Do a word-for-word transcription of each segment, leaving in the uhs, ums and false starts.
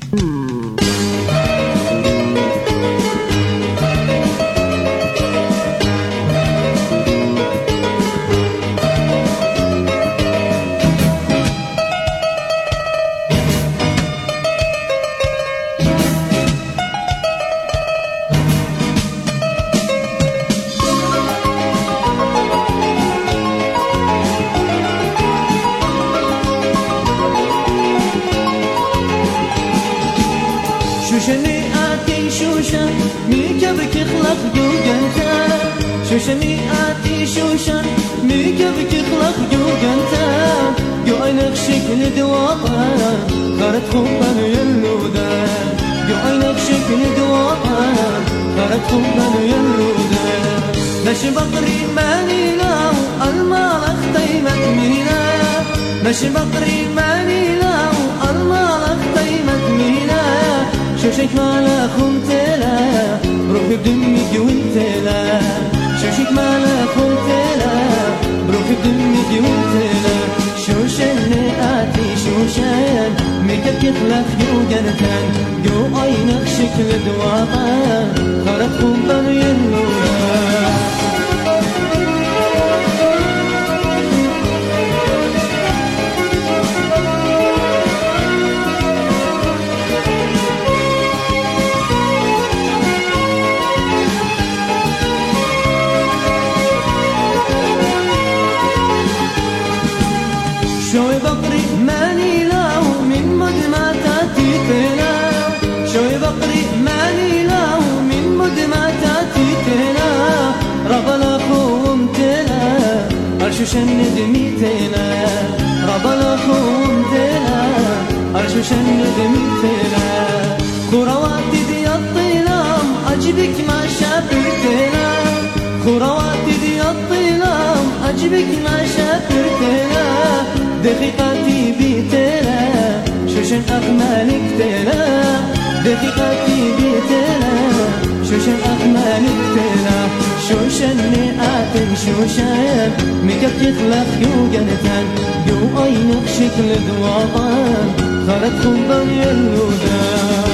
شوشني آتي شوشا ميكا بك خلق جوجنتا شوشني آتي شوشا ميكا بك خلق جوجنتا جو عينك شكل دواقا خارت خوبا يلودا جو عينك شكل دواقا خارت خوبا يلودا نش بقري ماني لاو المال اختيمت مينا نش بقري ماني لاو المال اختيمت مينا شوشك مالا خمتلا بروحي بدمك وانتلا شوشك مالا خمتلا بروحي بدمك وانتلا شوشن آتي شوشن ميكب كتلك جو جنتان جو عينك شكل دواقا خرط خمبا يلولا شوي بقري ماني لاو من مد ما تاتي تلا شوي بقري ماني لاو من مد ما تاتي تلا ربلا خوم تلا أرشوشن ندمي تلا ربلا خوم تلا أرشوشن ندمي تلا خورواتي دي الطلام أجبك ما شابرتلا خورواتي دي الطلام أجبك ما شابرتلا دقيقتي بيتلا شوشن أغمالك تلا دقيقتي بيتلا شوشن أغمالك تلا شوشن نئاتن شوشن ميكب يخلق يو جنتان يو عينك شكل دواطان خرط خمبا يلودا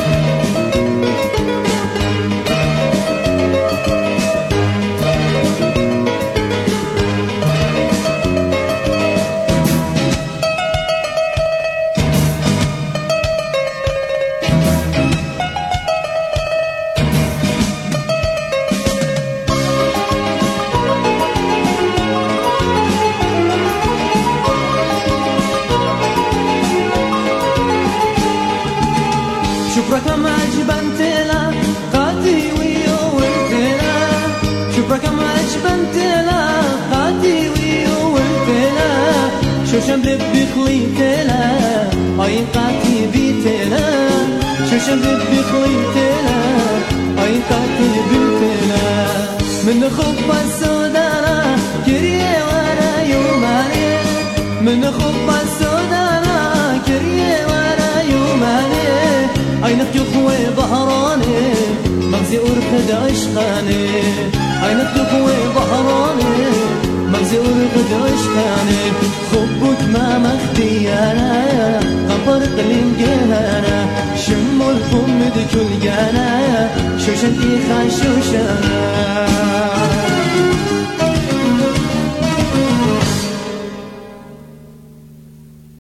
شوفرك ما عجبنت لا قاتي ويو وانتلا شوفرك ما عجبنت لا قاتي ويو وانتلا شوشن بلبي خليتلا عين قاتي بيتلا شوشن بلبي خليتلا عين قاتي بيتلا من خبا السودانا كريه وانا يوماني من خبا السودانا كريه وانا يوماني عينك يخوي بحراني مغزي أرقد عشقاني عينك يخوي بحراني مغزي أرقد عشقاني خبك ما مخديانا غنطرق الانجهانا شمو الفم دي كل جانا شوشنتي خان شوشانا